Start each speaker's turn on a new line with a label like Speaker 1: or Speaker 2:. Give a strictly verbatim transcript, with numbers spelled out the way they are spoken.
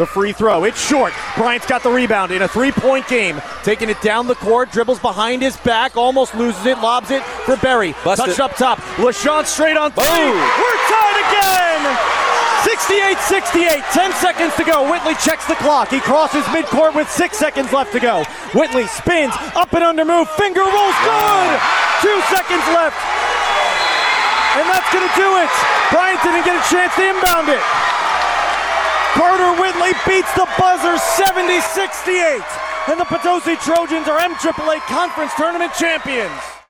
Speaker 1: the free throw. It's short. Bryant's got the rebound in a three-point game. Taking it down the court, dribbles behind his back, almost loses it, lobs it for Berry.
Speaker 2: Busted.
Speaker 1: Touch up top. LaShawn straight on three.
Speaker 2: Boom.
Speaker 1: We're tied again! sixty-eight sixty-eight. Ten seconds to go. Whitley checks the clock. He crosses midcourt with six seconds left to go. Whitley spins, up and under move, finger rolls, good! Two seconds left. And that's going to do it. Bryant didn't get a chance to inbound it. Carter Whitley beats the buzzer seventy sixty-eight. And the Potosi Trojans are M triple A Conference Tournament champions.